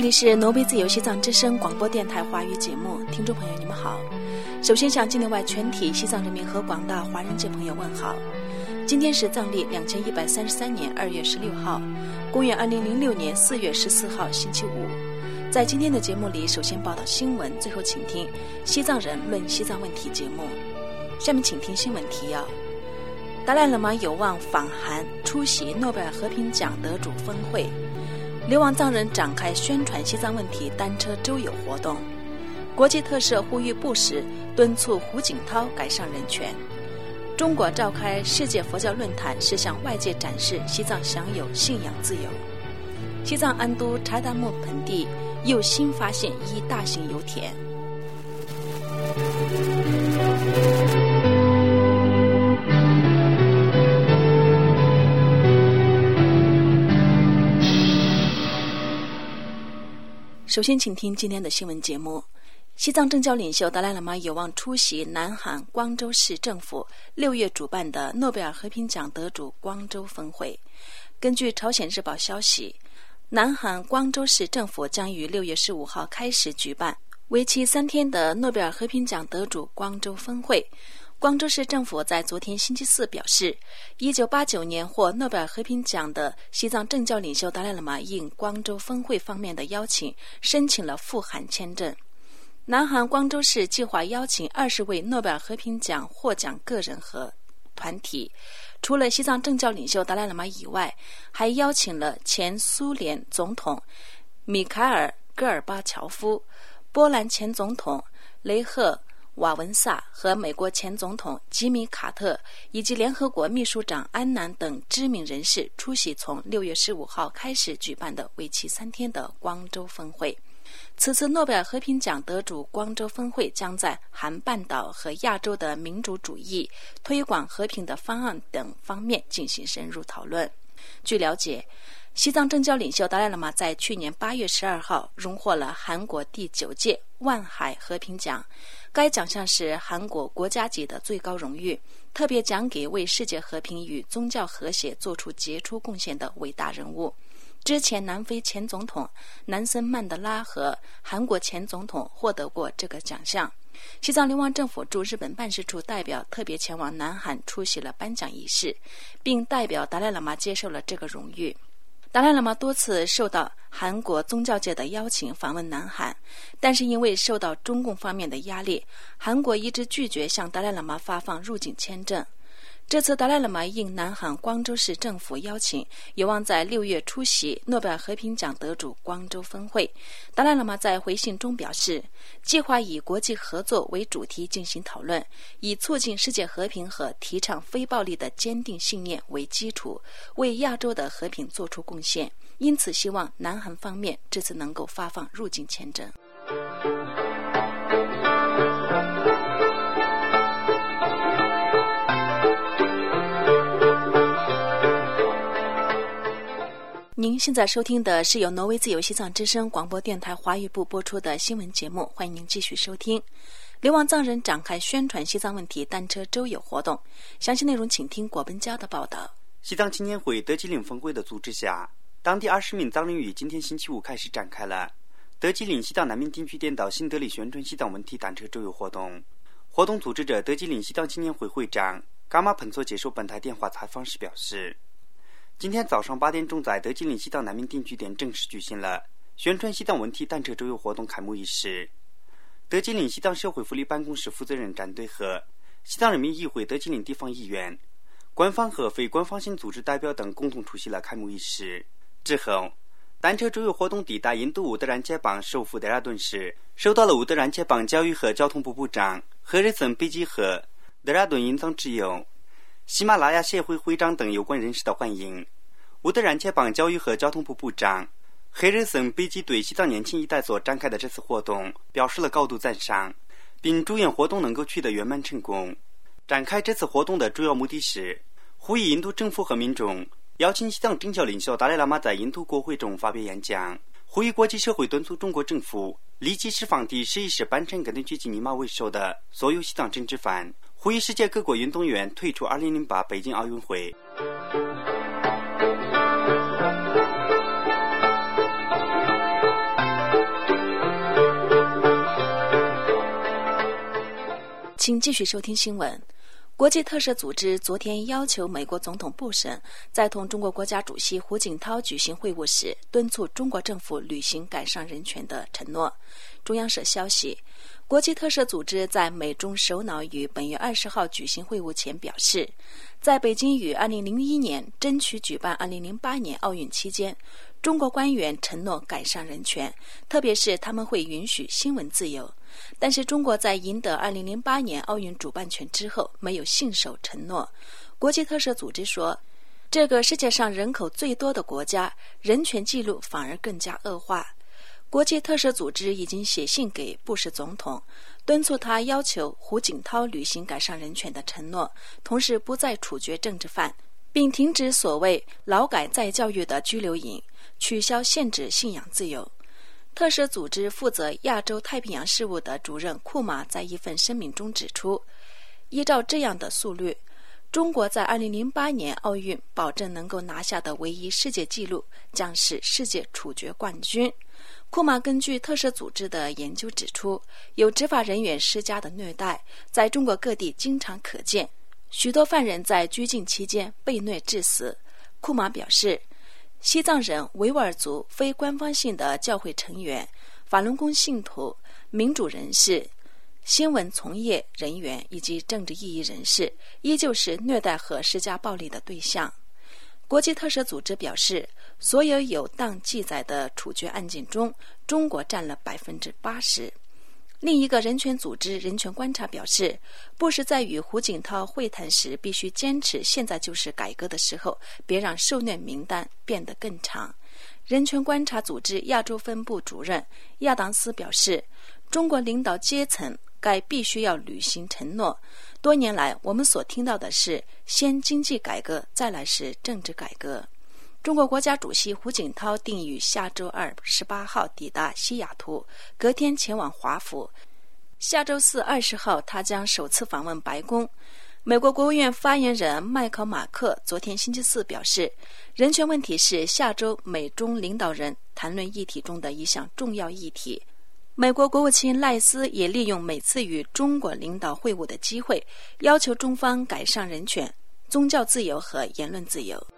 里是挪威自由西藏之声广播电台华语节目，听众朋友你们好。首先向境内外全体西藏人民和广大华人界朋友问好。今天是藏历2133年2月16号，公元2006年4月14号星期五。在今天的节目里，首先报道新闻，最后请听西藏人论西藏问题节目。下面请听新闻提要：达赖喇嘛有望访韩出席诺贝尔和平奖得主峰会，流亡藏人展开宣传西藏问题单车周游活动，国际特赦呼吁布什敦促胡锦涛改善人权。中国召开世界佛教论坛，是向外界展示西藏享有信仰自由。西藏安都柴达木盆地又新发现一大型油田。首先请听今天的新闻节目。西藏政教领袖达赖喇嘛有望出席南韩光州市政府6月主办的诺贝尔和平奖得主光州峰会。根据朝鲜日报消息，南韩光州市政府将于6月15号开始举办为期3天的诺贝尔和平奖得主光州峰会。光州市政府在昨天星期四表示，1989年获诺贝尔和平奖的西藏政教领袖达赖喇嘛应光州峰会方面的邀请，申请了赴韩签证。南韩光州市计划邀请20位诺贝尔和平奖获奖个人和团体，除了西藏政教领袖达赖喇嘛以外，还邀请了前苏联总统米凯尔·戈尔巴乔夫、波兰前总统雷赫瓦文萨和美国前总统吉米·卡特，以及联合国秘书长安南等知名人士出席从6月15号开始举办的为期3天的光州峰会。此次诺贝尔和平奖得主光州峰会将在韩半岛和亚洲的民主主义、推广和平的方案等方面进行深入讨论。据了解，西藏政教领袖达赖喇嘛在去年8月12号荣获了韩国第9届万海和平奖，该奖项是韩国国家级的最高荣誉，特别奖给为世界和平与宗教和谐做出杰出贡献的伟大人物。之前南非前总统南森曼德拉和韩国前总统获得过这个奖项。西藏流亡政府驻日本办事处代表特别前往南韩出席了颁奖仪式，并代表达赖喇嘛接受了这个荣誉。达赖喇嘛多次受到韩国宗教界的邀请访问南韩，但是因为受到中共方面的压力，韩国一直拒绝向达赖喇嘛发放入境签证。这次达赖喇嘛应南韩光州市政府邀请，有望在6月出席诺贝尔和平奖得主光州峰会。达赖喇嘛在回信中表示，计划以国际合作为主题进行讨论，以促进世界和平和提倡非暴力的坚定信念为基础，为亚洲的和平做出贡献。因此希望南韩方面这次能够发放入境签证。您现在收听的是由挪威自由西藏之声广播电台华语部播出的新闻节目，欢迎您继续收听。流亡藏人展开宣传西藏问题单车周游活动，详细内容请听果本家的报道。 西藏青年会德吉岭峰会的组织下，当地20名藏人于今天星期五开始展开了德吉岭西藏南面定居点到新德里宣传西藏问题单车周游活动。活动组织者德吉岭西藏青年会会长伽马彭措接受本台电话采访时表示，今天早上8点钟在德吉岭西藏南面定居点正式举行了宣传西藏问题单车周游活动开幕仪式。德吉岭西藏社会福利办公室负责人战队和西藏人民议会德吉岭地方议员、官方和非官方性组织代表等共同出席了开幕仪式。之后，单车周游活动抵达印度乌德兰街邦首府德拉顿时，受到了乌德兰街邦教育和交通部部长赫日森贝基和德拉顿印藏之友、喜马拉雅协会会长等有关人士的欢迎。乌德兰街邦教育和交通部部长赫日森贝基对西藏年轻一代所展开的这次活动表示了高度赞赏，并祝愿活动能够取得圆满成功。展开这次活动的主要目的是呼吁印度政府和民众邀请西藏政教领袖达赖喇嘛在印度国会中发表演讲，呼吁国际社会敦促中国政府立即释放第11世班禅跟觉吉尼玛为首的所有西藏政治犯，呼吁世界各国运动员退出2008北京奥运会。 请继续收听新闻。国际特赦组织昨天要求美国总统布什在同中国国家主席胡锦涛举行会晤时，敦促中国政府履行改善人权的承诺。中央社消息，国际特赦组织在美中首脑于本月20号举行会晤前表示，在北京于2001年争取举办2008年奥运期间，中国官员承诺改善人权，特别是他们会允许新闻自由。但是中国在赢得2008年奥运主办权之后，没有信守承诺。国际特赦组织说，这个世界上人口最多的国家，人权记录反而更加恶化。国际特赦组织已经写信给布什总统，敦促他要求胡锦涛履行改善人权的承诺，同时不再处决政治犯，并停止所谓劳改再教育的拘留营，取消限制信仰自由。特赦组织负责亚洲太平洋事务的主任库马在一份声明中指出，依照这样的速率，中国在2008年奥运保证能够拿下的唯一世界纪录将是世界处决冠军。库马根据特赦组织的研究指出，有执法人员施加的虐待在中国各地经常可见，许多犯人在拘禁期间被虐致死。库马表示，西藏人、维吾尔族非官方性的教会成员、法轮功信徒、民主人士、新闻从业人员以及政治异议人士依旧是虐待和施加暴力的对象。国际特赦组织表示，所有有当记载的处决案件中，中国占了80%。另一个人权组织人权观察表示，布什在与胡锦涛会谈时必须坚持现在就是改革的时候，别让受虐名单变得更长。人权观察组织亚洲分部主任亚当斯表示，中国领导阶层该必须要履行承诺。多年来我们所听到的是先经济改革，再来是政治改革。中国国家主席胡锦涛定于下周二18号抵达西雅图，隔天前往华府。下周四20号他将首次访问白宫。美国国务院发言人麦考马克昨天星期四表示，人权问题是下周美中领导人谈论议题中的一项重要议题。美国国务卿赖斯也利用每次与中国领导会晤的机会，要求中方改善人权、宗教自由和言论自由。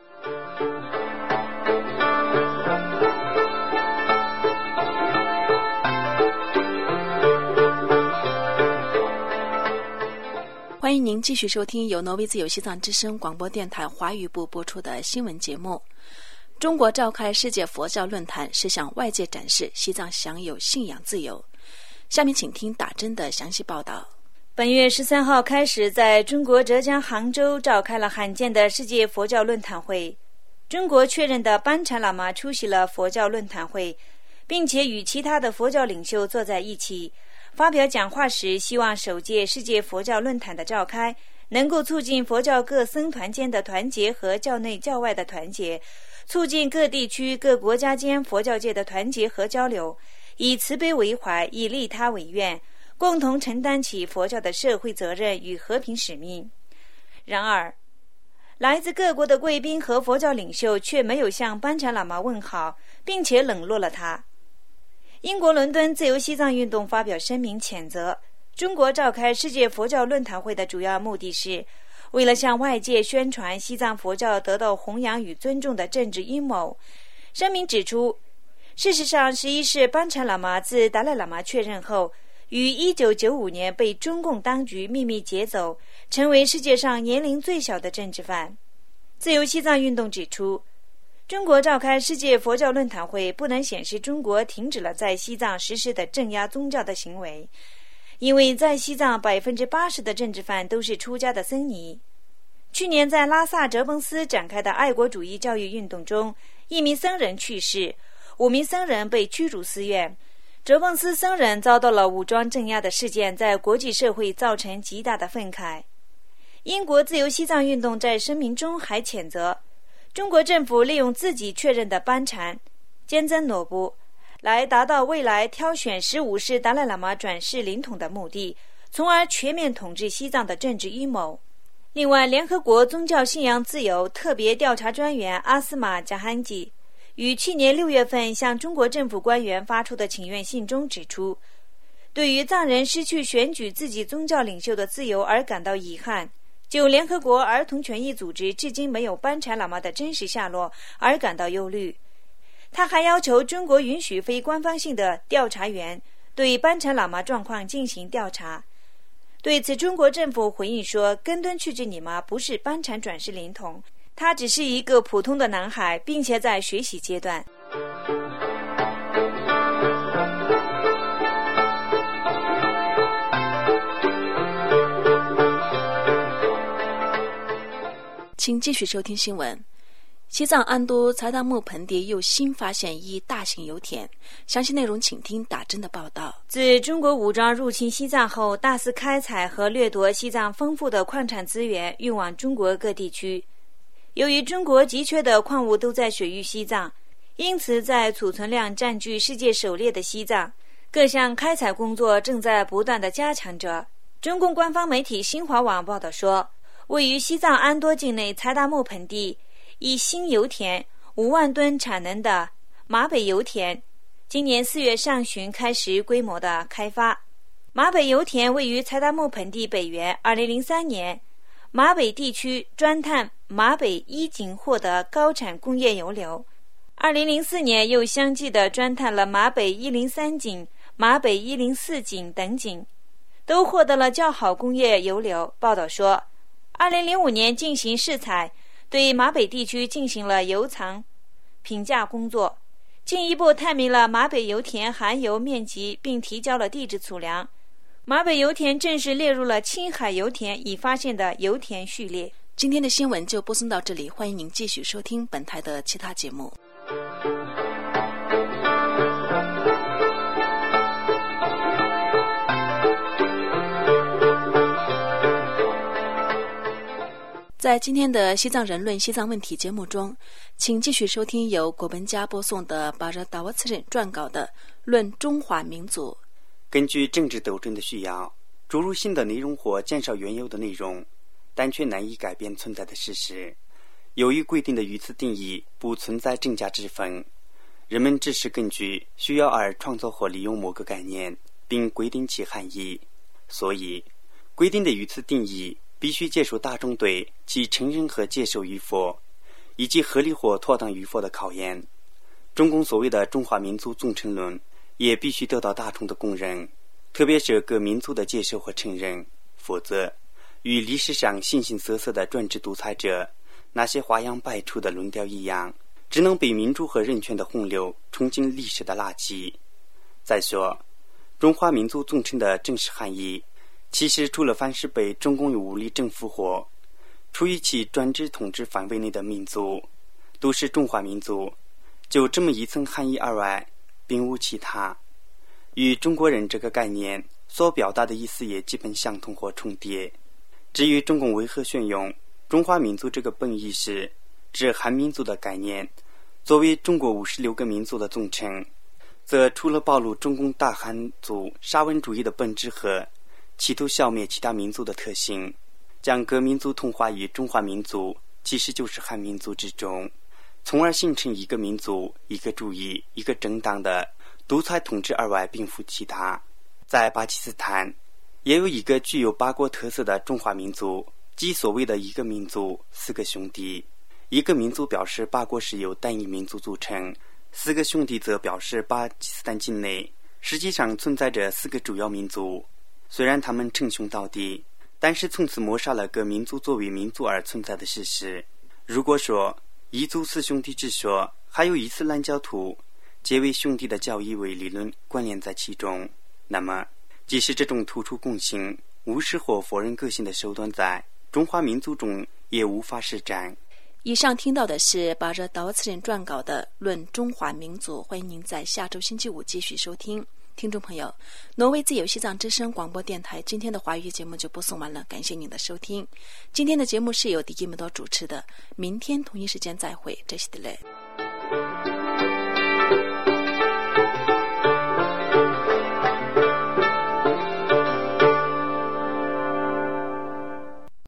欢迎您继续收听由挪威自由西藏之声广播电台华语部播出的新闻节目。中国召开世界佛教论坛是向外界展示西藏享有信仰自由。下面请听打针的详细报道。 本月13号开始，在中国浙江杭州召开了罕见的世界佛教论坛会。中国确认的班禅喇嘛出席了佛教论坛会，并且与其他的佛教领袖坐在一起。发表讲话时，希望首届世界佛教论坛的召开能够促进佛教各僧团间的团结和教内教外的团结，促进各地区各国家间佛教界的团结和交流，以慈悲为怀，以利他为愿，共同承担起佛教的社会责任与和平使命。然而，来自各国的贵宾和佛教领袖却没有向班禅喇嘛问好，并且冷落了他。英国伦敦自由西藏运动发表声明谴责中国召开世界佛教论坛会的主要目的是为了向外界宣传西藏佛教得到弘扬与尊重的政治阴谋。声明指出，事实上11世班禅喇嘛自达赖喇嘛确认后，于1995年被中共当局秘密劫走，成为世界上年龄最小的政治犯。自由西藏运动指出，中国召开世界佛教论坛会不能显示中国停止了在西藏实施的镇压宗教的行为，因为在西藏80%的政治犯都是出家的僧尼。去年在拉萨哲蚌寺展开的爱国主义教育运动中，1名僧人去世，5名僧人被驱逐寺院。哲蚌寺僧人遭到了武装镇压的事件在国际社会造成极大的愤慨。英国自由西藏运动在声明中还谴责中国政府利用自己确认的班禅坚增诺布来达到未来挑选15世达赖喇嘛转世领统的目的，从而全面统治西藏的政治阴谋。另外，联合国宗教信仰自由特别调查专员阿斯玛·加罕吉于去年6月份向中国政府官员发出的请愿信中指出， 对于藏人失去选举自己宗教领袖的自由而感到遗憾，就联合国儿童权益组织至今没有班禅喇嘛的真实下落而感到忧虑。他还要求中国允许非官方性的调查员对班禅喇嘛状况进行调查。对此，中国政府回应说，根敦去智尼玛不是班禅转世灵童，他只是一个普通的男孩，并且在学习阶段。 请继续收听新闻。西藏安都柴达木盆地又新发现一大型油田，详细内容请听打针的报道。 自中国武装入侵西藏后，大肆开采和掠夺西藏丰富的矿产资源，运往中国各地区。由于中国急缺的矿物都在水域西藏，因此在储存量占据世界首列的西藏，各项开采工作正在不断地加强着。中共官方媒体新华网报道说，位于西藏安多境内柴达木盆地一新油田5万吨产能的马北油田，今年4月上旬开始规模的开发。马北油田位于柴达木盆地北缘，2003年马北地区钻探马北1井获得高产工业油流，2004年又相继地钻探了马北103井、马北104井等井，都获得了较好工业油流。报道说，2005年进行试采，对马北地区进行了油藏评价工作，进一步探明了马北油田含油面积，并提交了地质储量。马北油田正式列入了青海油田已发现的油田序列。 今天的新闻就播送到这里，欢迎您继续收听本台的其他节目。在今天的西藏人论西藏问题节目中，请继续收听由果本家播送的巴热达沃次仁撰稿的《论中华民族》。 根据政治斗争的需要，注入新的内容或减少原有的内容，但却难以改变存在的事实。由于规定的语词定义不存在真假之分，人们只是根据需要而创造或利用某个概念，并规定其含义。所以，规定的语词定义必须接受大众对其承认和接受与否，以及合理或妥当与否的考验。中共所谓的中华民族总称论也必须得到大众的公认，特别是各民族的接受和承认，否则与历史上形形色色的专制独裁者那些花样百出的论调一样，只能被民主和人权的洪流冲进历史的垃圾。再说，中华民族总称的正式含义，其实除了凡是被中共武力征服或处于其专制统治范围内的民族，都是中华民族，就这么一层含义而外，并无其他。与中国人这个概念所表达的意思也基本相同或重叠。至于中共为何选用中华民族这个本意识指汉民族的概念作为中国56个民族的总称，则除了暴露中共大汉族沙文主义的本质和企图消灭其他民族的特性，将各民族同化于中华民族，其实就是汉民族之中，从而形成一个民族、一个主义、一个正当的独裁统治而外，并无其他。在巴基斯坦，也有一个具有八国特色的中华民族，即所谓的一个民族、四个兄弟。一个民族表示八国是由单一民族组成，四个兄弟则表示巴基斯坦境内实际上存在着四个主要民族。虽然他们称兄道弟，但是从此抹杀了各民族作为民族而存在的事实。如果说一族四兄弟之说还有伊斯兰教徒结为兄弟的教义为理论关联在其中，那么即使这种突出共性、无视或否认个性的手段在中华民族中也无法施展。 以上听到的是巴热达沃次仁撰稿的《论中华民族》，欢迎您在下周星期五继续收听。听众朋友，挪威自由西藏之声广播电台今天的华语节目就播送完了，感谢您的收听。今天的节目是由迪基门多主持的，明天同一时间再会，这是的嘞。